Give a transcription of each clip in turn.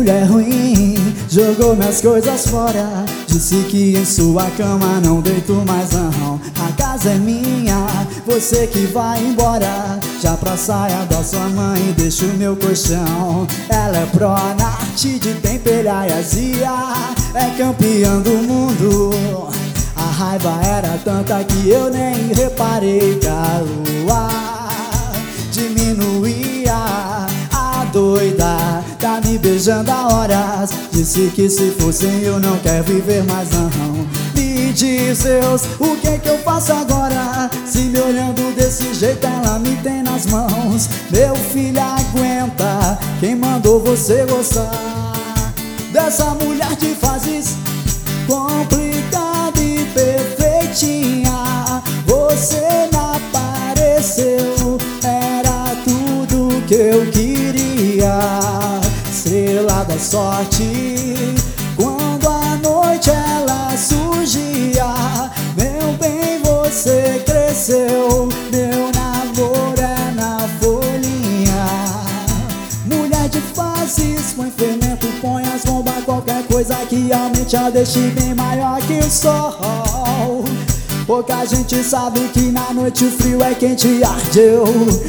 mulher ruim, jogou minhas coisas fora. Disse que em sua cama não deito mais não. A casa é minha, você que vai embora. Já pra saia da sua mãe deixa o meu colchão. Ela é pró na arte de temperar e azia, é campeã do mundo. A raiva era tanta que eu nem reparei que a lua diminuía. A doida tá me beijando há horas. Disse que se fosse eu não quer viver mais não. Me diz Deus, o que eu faço agora? Se me olhando desse jeito ela me tem nas mãos. Meu filho aguenta, quem mandou você gostar dessa mulher de fases complicada e perfeitinha? Você me apareceu, era tudo que eu queria. Estrela da sorte, quando a noite ela surgia. Meu bem, você cresceu, meu namoro é na folhinha. Mulher de fases, põe fermento, põe as bombas, qualquer coisa que aumente a deixe bem maior que o sol. Pouca gente sabe que na noite o frio é quente, arde, eu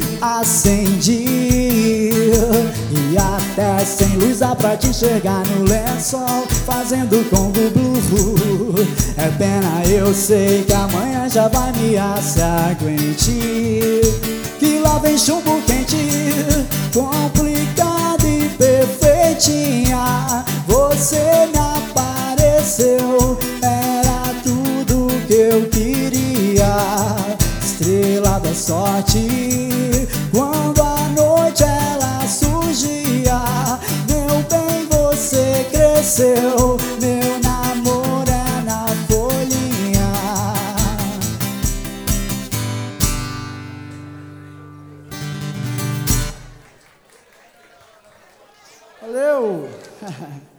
acendi. E até sem luz dá pra te enxergar no lençol, fazendo Congo Blue. É pena, eu sei que amanhã já vai me aguente, que lá vem chumbo quente, complicada e perfeitinha. Você me apareceu, era tudo que eu queria. Estrela da sorte, quando a noite ela surgia. Meu bem, você cresceu, meu namoro é na folhinha. Valeu!